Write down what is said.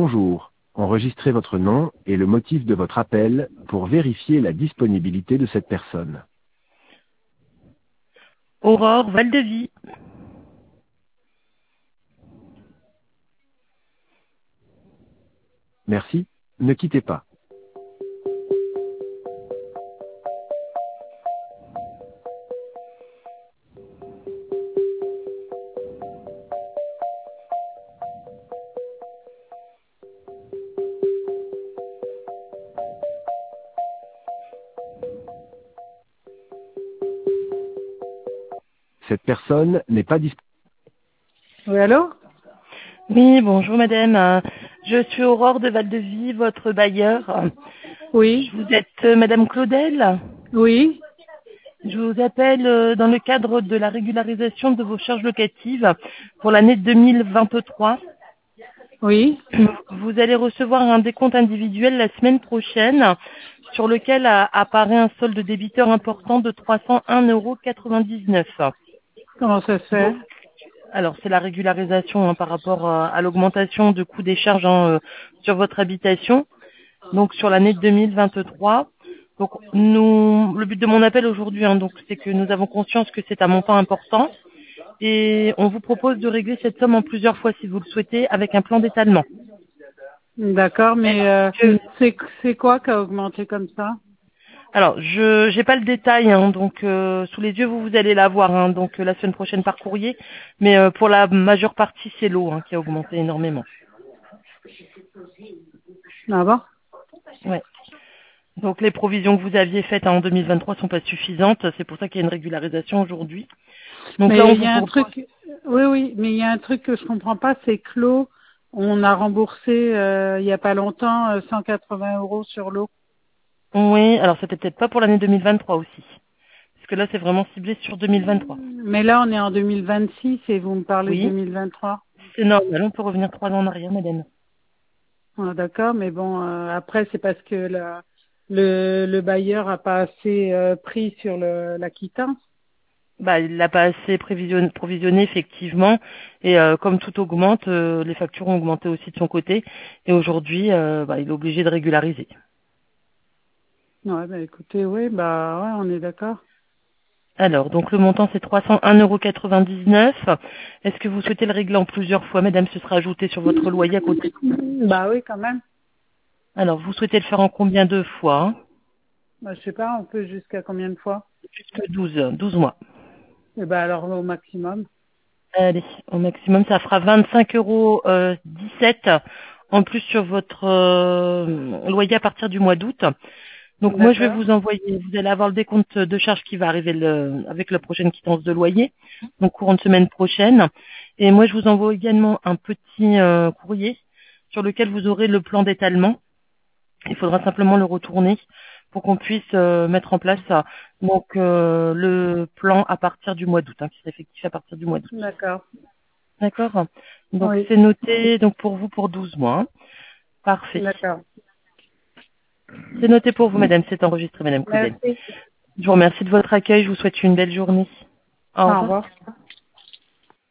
Bonjour. Enregistrez votre nom et le motif de votre appel pour vérifier la disponibilité de cette personne. Aurore Valdevie. Merci. Ne quittez pas. Cette personne n'est pas disponible. Oui, allô? Oui, bonjour madame. Je suis Aurore de Valdevie, votre bailleur. Oui, Vous êtes madame Claudel. oui, Je vous appelle dans le cadre de la régularisation de vos charges locatives pour l'année 2023. oui. Vous allez recevoir un décompte individuel la semaine prochaine sur lequel apparaît un solde débiteur important de 301,99 €. Comment ça se fait? Donc, alors, c'est la régularisation par rapport à l'augmentation du coût des charges sur votre habitation, donc sur l'année 2023. Donc, le but de mon appel aujourd'hui, donc, c'est que nous avons conscience que c'est un montant important et on vous propose de régler cette somme en plusieurs fois si vous le souhaitez avec un plan d'étalement. D'accord, mais Que- c'est quoi qui a augmenté comme ça? Alors, je n'ai pas le détail, donc sous les yeux vous allez l'avoir, donc la semaine prochaine par courrier, mais pour la majeure partie c'est l'eau qui a augmenté énormément. Ah bon? Ouais. Donc les provisions que vous aviez faites en 2023 sont pas suffisantes, c'est pour ça qu'il y a une régularisation aujourd'hui. Donc là Mais on il y vous a un propose. truc, oui, mais il y a un truc que je comprends pas, c'est que l'eau, on a remboursé il y a pas longtemps 180 € sur l'eau. Oui, alors c'était peut-être pas pour l'année 2023 aussi, parce que là c'est vraiment ciblé sur 2023. Mais là, on est en 2026 et vous me parlez de Oui, 2023. c'est normal, on peut revenir 3 ans en arrière, madame. Ah, d'accord, mais bon, après, c'est parce que le bailleur a pas assez pris sur la quittance. Bah, il l'a pas assez provisionné effectivement, et comme tout augmente, les factures ont augmenté aussi de son côté, et aujourd'hui, il est obligé de régulariser. Ouais, bah écoutez, oui, bah ouais, on est d'accord. Alors, donc le montant c'est 301,99 €. Est-ce que vous souhaitez le régler en plusieurs fois, madame? Ce sera ajouté sur votre loyer à côté. Bah oui, quand même. Alors, vous souhaitez le faire en combien de fois? Bah, je sais pas, on peut jusqu'à combien de fois? Jusque 12 mois. Eh ben alors au maximum. Allez, au maximum, ça fera 25,17 € en plus sur votre loyer à partir du mois d'août. Donc moi, je vais D'accord. vous envoyer, vous allez avoir le décompte de charges qui va arriver avec la prochaine quittance de loyer, donc courant de semaine prochaine. Et moi, je vous envoie également un petit courrier sur lequel vous aurez le plan d'étalement. Il faudra simplement le retourner pour qu'on puisse mettre en place donc le plan à partir du mois d'août, qui sera effectif à partir du mois d'août. D'accord. D'accord. Donc Oui, c'est noté donc pour vous pour 12 mois. Parfait. d'accord. C'est noté pour vous, madame. C'est enregistré, madame Claudel. Merci. Je vous remercie de votre accueil. Je vous souhaite une belle journée. Au Au revoir. revoir.